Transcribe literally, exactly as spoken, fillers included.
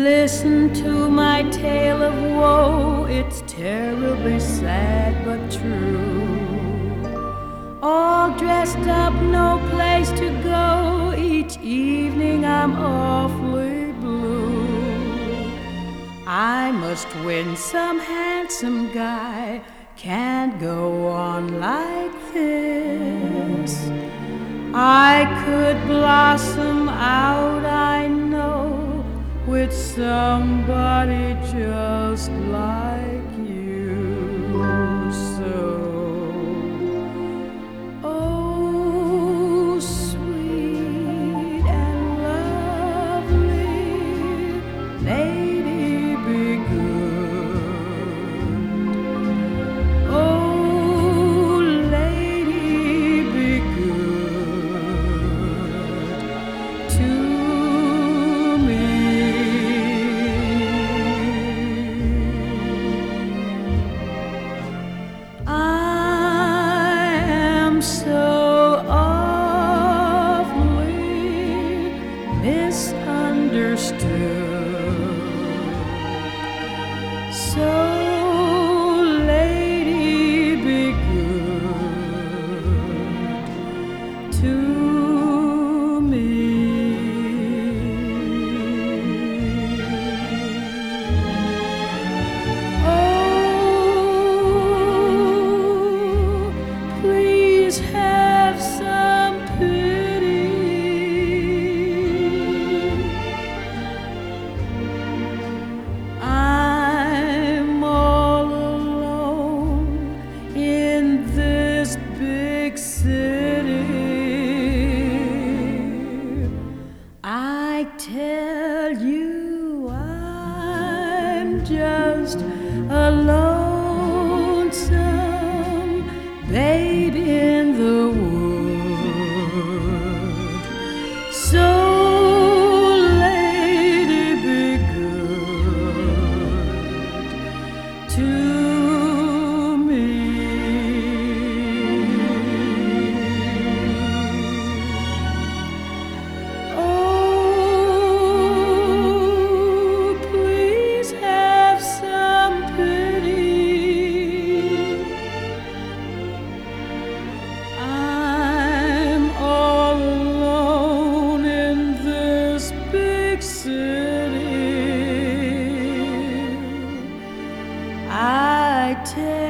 Listen to my tale of woe, it's terribly sad but true. All dressed up, no place to go, each evening I'm awfully blue. I must win some handsome guy, can't go on like this. I could blossom out, I know, with somebody just like you. So, oh, sweet and lovely lady, be good. Oh, lady, be good to so awfully misunderstood. So, lady, be good to me. Have some pity. I'm all alone in this big city. I tell you, I'm just a lonesome baby in the wood. So, lady, be good to me. Oh, please have some pity. I'm all alone in this big city. I tell